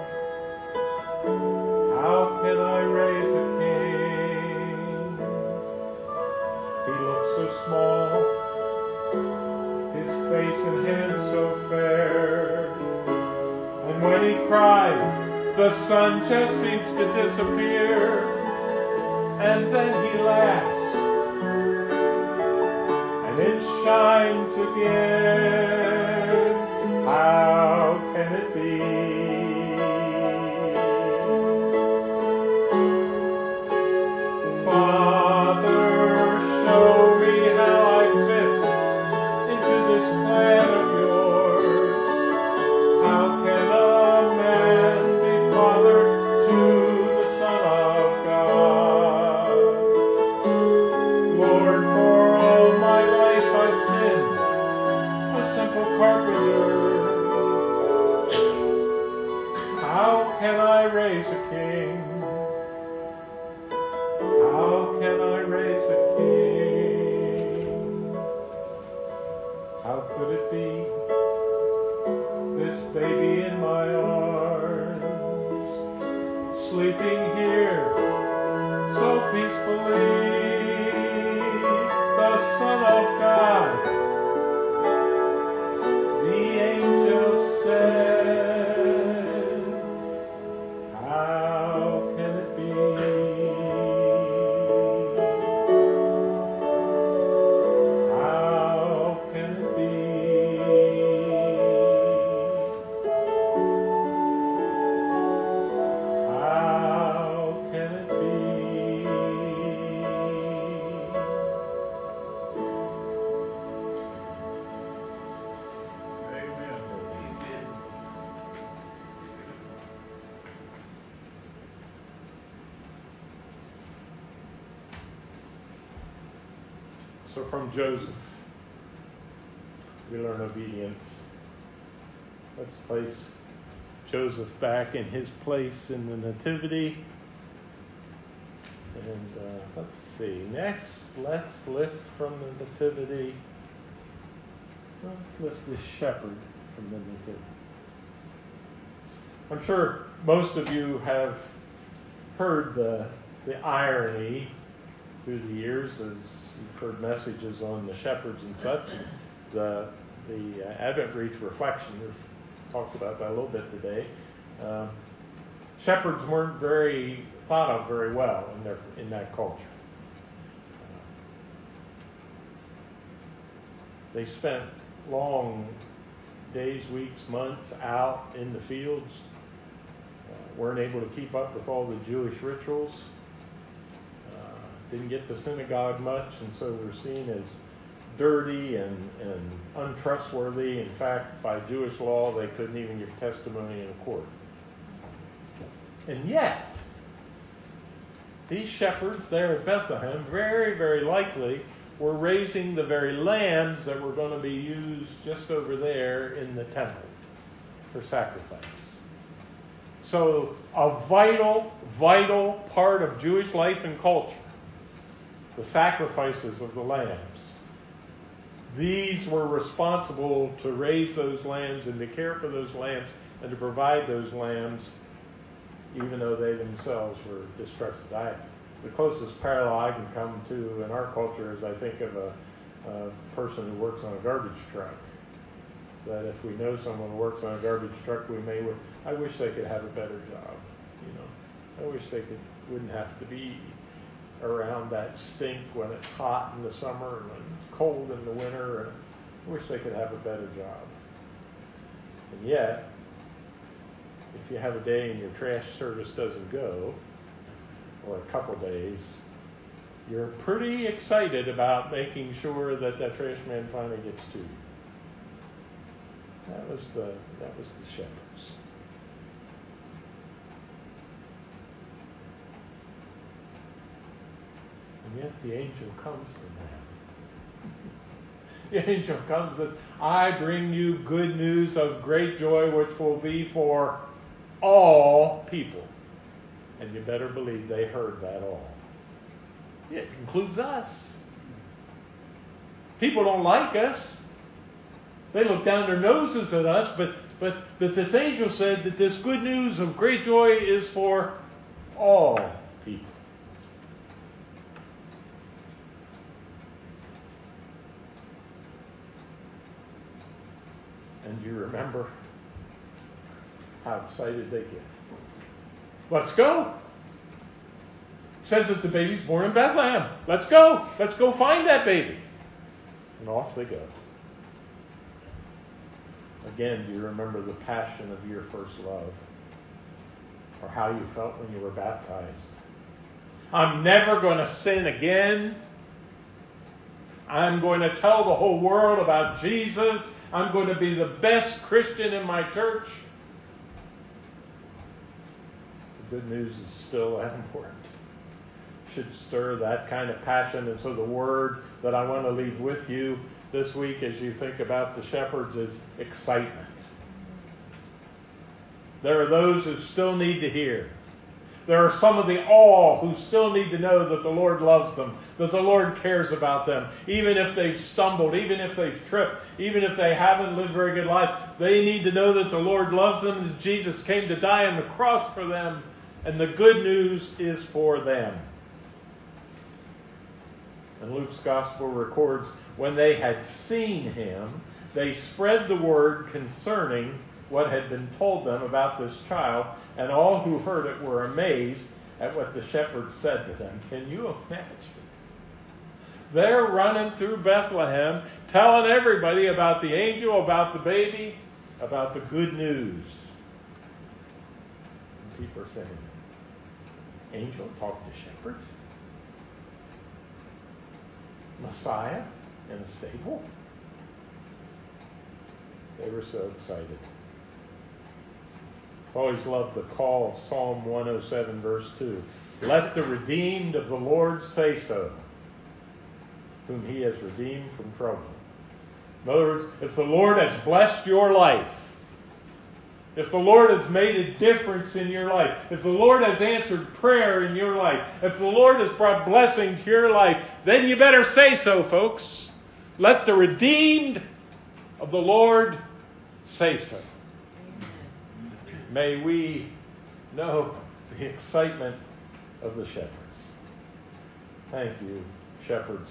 How can I raise a king? He looks so small, his face and hands so fair, and when he cries, the sun just seems to disappear, and then he laughs, and it shines again. How can it be? Father, show me how I fit into this plan of yours. How can a man be father to the Son of God? Lord, for all my life I've been a simple carpenter. How can I raise a king? How can I raise a king? How could it be? This baby in my arms, sleeping here so peacefully, the Son of God, the angel said, how can it be? How can it be? How can it be? Amen. So from Joseph, we learn obedience. Let's place Joseph back in his place in the Nativity. And let's see. Next, let's lift from the Nativity. Let's lift the shepherd from the Nativity. I'm sure most of you have heard the irony through the years as you've heard messages on the shepherds and such. The Advent wreath reflection, we've talked about that a little bit today. Shepherds weren't thought of very well in that culture. They spent long days, weeks, months out in the fields, weren't able to keep up with all the Jewish rituals, didn't get to synagogue much, and so were seen as dirty and untrustworthy. In fact, by Jewish law, they couldn't even give testimony in a court. And yet, these shepherds there at Bethlehem very, very likely were raising the very lambs that were going to be used just over there in the temple for sacrifice. So a vital, vital part of Jewish life and culture, the sacrifices of the lambs. These were responsible to raise those lambs and to care for those lambs and to provide those lambs, even though they themselves were distrusted. The closest parallel I can come to in our culture is I think of a person who works on a garbage truck. That if we know someone who works on a garbage truck, I wish they could have a better job. I wish they wouldn't have to be around that stink when it's hot in the summer and when it's cold in the winter, and I wish they could have a better job. And yet, if you have a day and your trash service doesn't go, or a couple days, you're pretty excited about making sure that that trash man finally gets to you. That was the shepherds. And yet the angel comes to them. The angel comes and I bring you good news of great joy, which will be for all people. And you better believe they heard that all. It includes us. People don't like us. They look down their noses at us, but this angel said that this good news of great joy is for all people. And you remember how excited they get. Let's go. It says that the baby's born in Bethlehem. Let's go. Let's go find that baby. And off they go. Again, do you remember the passion of your first love? Or how you felt when you were baptized? I'm never going to sin again. I'm going to tell the whole world about Jesus. I'm going to be the best Christian in my church. The good news is still that important. Should stir that kind of passion. And so the word that I want to leave with you this week as you think about the shepherds is excitement. There are those who still need to hear. There are some of the all who still need to know that the Lord loves them, that the Lord cares about them. Even if they've stumbled, even if they've tripped, even if they haven't lived a very good life, they need to know that the Lord loves them, and Jesus came to die on the cross for them, and the good news is for them. And Luke's gospel records, when they had seen him, they spread the word concerning what had been told them about this child, and all who heard it were amazed at what the shepherds said to them. Can you imagine? They're running through Bethlehem, telling everybody about the angel, about the baby, about the good news. And people are saying, angel talk to shepherds? Messiah in a stable? They were so excited. I've always loved the call of Psalm 107, verse 2. Let the redeemed of the Lord say so, whom he has redeemed from trouble. In other words, if the Lord has blessed your life, if the Lord has made a difference in your life, if the Lord has answered prayer in your life, if the Lord has brought blessing to your life, then you better say so, folks. Let the redeemed of the Lord say so. May we know the excitement of the shepherds. Thank you, shepherds,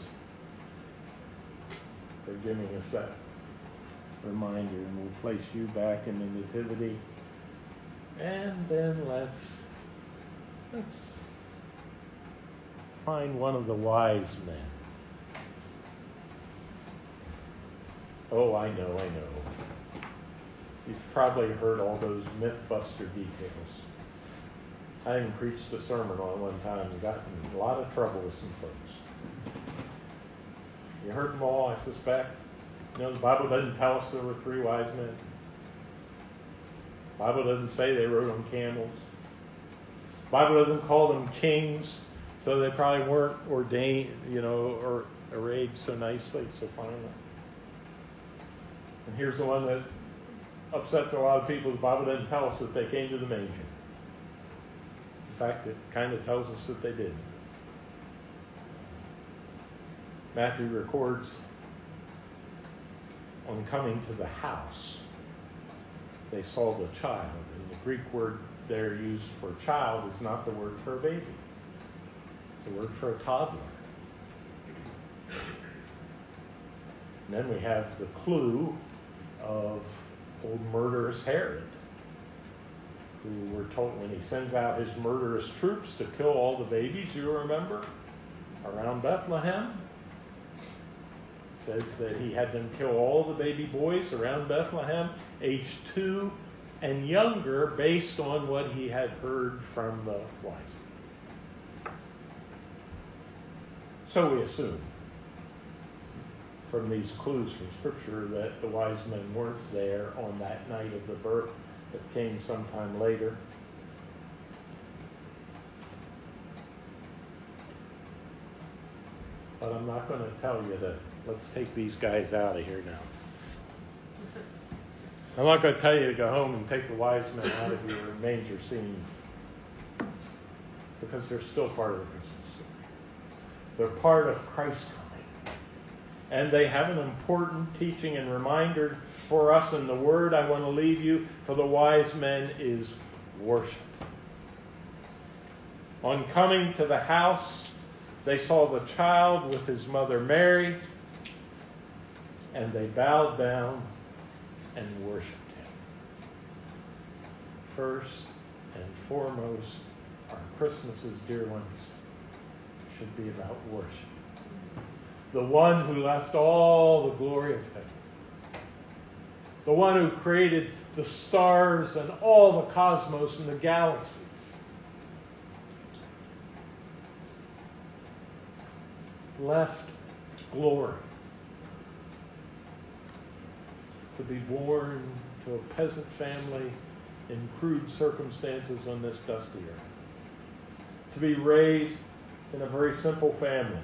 for giving us that reminder. And we'll place you back in the nativity. And then let's find one of the wise men. Oh, I know. You've probably heard all those Mythbuster details. I even preached a sermon on one time and got in a lot of trouble with some folks. You heard them all, I suspect. You know, the Bible doesn't tell us there were 3 wise men. The Bible doesn't say they rode on camels. The Bible doesn't call them kings, so they probably weren't ordained, or arrayed so nicely, so finely. And here's the one that upsets a lot of people. The Bible doesn't tell us that they came to the manger. In fact, it kind of tells us that they did. Matthew records, on coming to the house, they saw the child. And the Greek word there used for child is not the word for a baby. It's the word for a toddler. And then we have the clue of old murderous Herod, who we're told when he sends out his murderous troops to kill all the babies, you remember? around Bethlehem. It says that he had them kill all the baby boys around Bethlehem, aged 2 and younger, based on what he had heard from the wise men. So we assume from these clues from Scripture that the wise men weren't there on that night of the birth, that came sometime later. But I'm not going to tell you that let's take these guys out of here now. I'm not going to tell you to go home and take the wise men out of your manger scenes, because they're still part of the Christmas story. They're part of Christ's coming. And they have an important teaching and reminder for us in the Word. I want to leave you for the wise men is worship. On coming to the house, they saw the child with his mother Mary, and they bowed down and worshipped him. First and foremost, our Christmases, dear ones, should be about worship. The one who left all the glory of heaven, the one who created the stars and all the cosmos and the galaxies, left glory to be born to a peasant family in crude circumstances on this dusty earth, to be raised in a very simple family,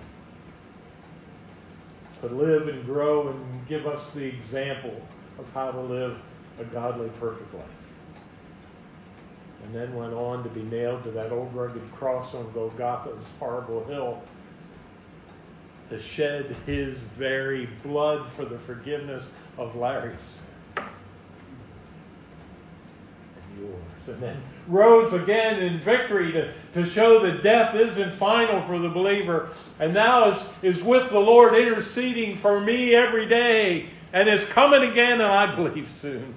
to live and grow and give us the example of how to live a godly, perfect life. And then went on to be nailed to that old rugged cross on Golgotha's horrible hill, to shed his very blood for the forgiveness of Larry's and yours. And then rose again in victory to show that death isn't final for the believer. And now is with the Lord interceding for me every day, and is coming again, and I believe soon.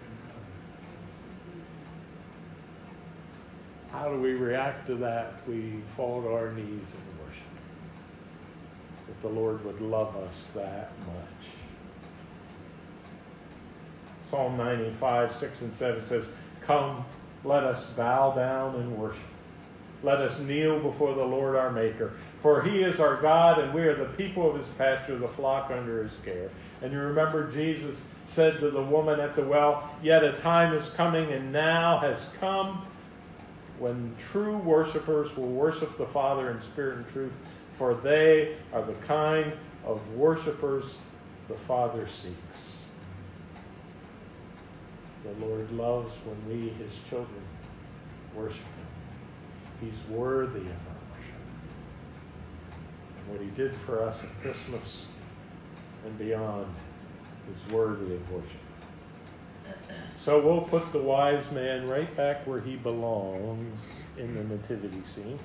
How do we react to that? We fall to our knees and worship. That the Lord would love us that much. Psalm 95, 6 and 7 says, "Come, let us bow down and worship. Let us kneel before the Lord our Maker. For he is our God, and we are the people of his pasture, the flock under his care." And you remember Jesus said to the woman at the well, "Yet a time is coming, and now has come, when true worshipers will worship the Father in spirit and truth, for they are the kind of worshipers the Father seeks." The Lord loves when we, his children, worship him. He's worthy of our worship. And what he did for us at Christmas and beyond is worthy of worship. So we'll put the wise man right back where he belongs in the nativity scene.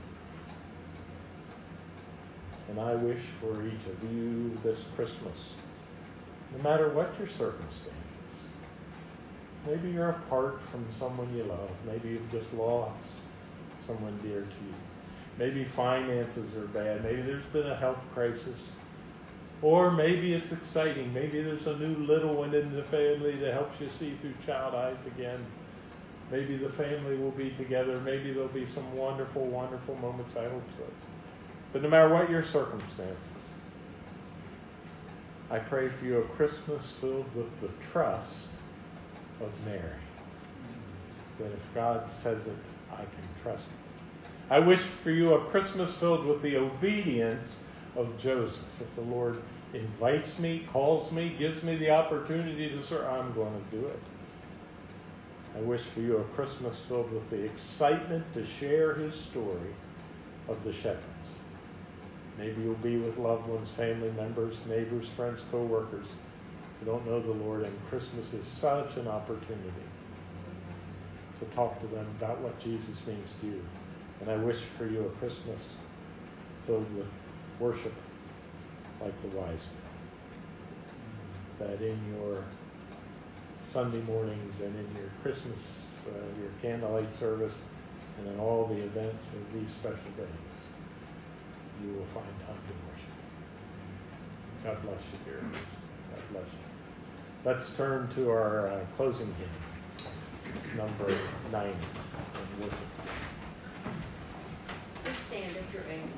And I wish for each of you this Christmas, no matter what your circumstances. Maybe you're apart from someone you love. Maybe you've just lost someone dear to you. Maybe finances are bad. Maybe there's been a health crisis. Or maybe it's exciting. Maybe there's a new little one in the family that helps you see through child eyes again. Maybe the family will be together. Maybe there'll be some wonderful, wonderful moments. I hope so. But no matter what your circumstances, I pray for you a Christmas filled with the trust of Mary. That if God says it, I can trust it. I wish for you a Christmas filled with the obedience of Joseph. If the Lord invites me, calls me, gives me the opportunity to serve, I'm going to do it. I wish for you a Christmas filled with the excitement to share his story of the shepherds. Maybe you'll be with loved ones, family members, neighbors, friends, co-workers who don't know the Lord, and Christmas is such an opportunity to talk to them about what Jesus means to you. And I wish for you a Christmas filled with worship like the wise men. That in your Sunday mornings and in your Christmas, your candlelight service, and in all the events of these special days, you will find time to worship. God bless you, dear. God bless you. Let's turn to our closing hymn. It's number 90 in worship. Please stand if you're able.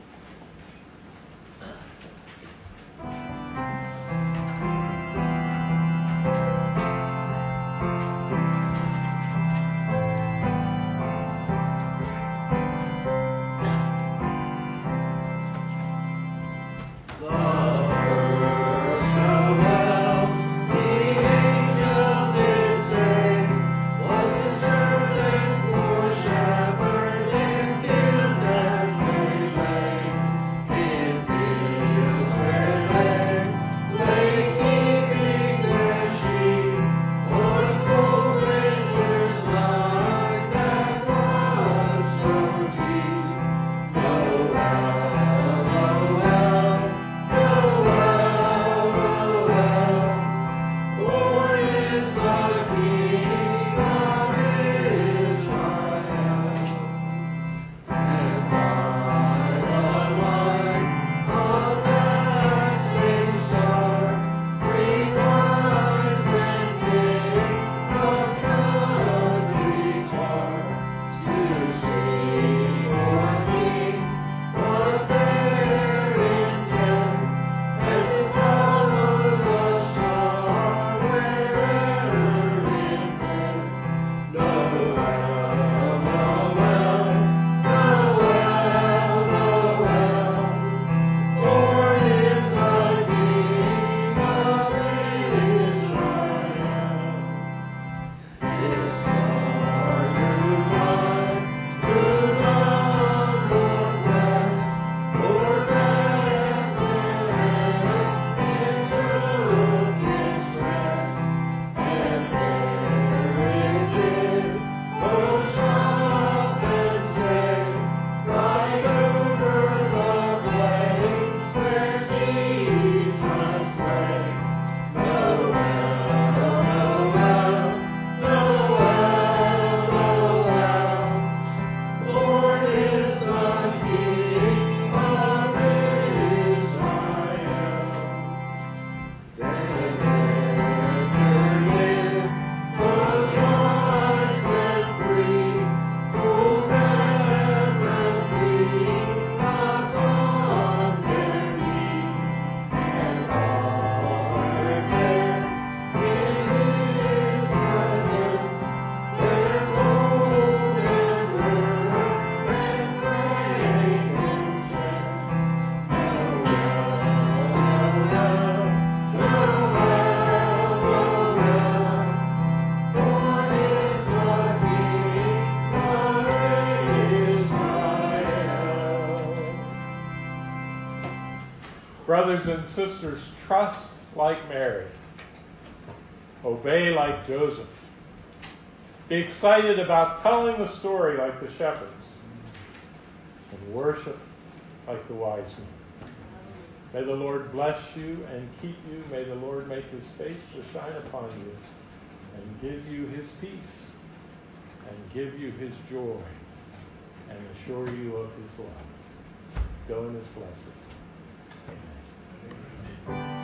Brothers and sisters, trust like Mary. Obey like Joseph. Be excited about telling the story like the shepherds. And worship like the wise men. May the Lord bless you and keep you. May the Lord make his face to shine upon you and give you his peace and give you his joy and assure you of his love. Go in his blessing. Amen.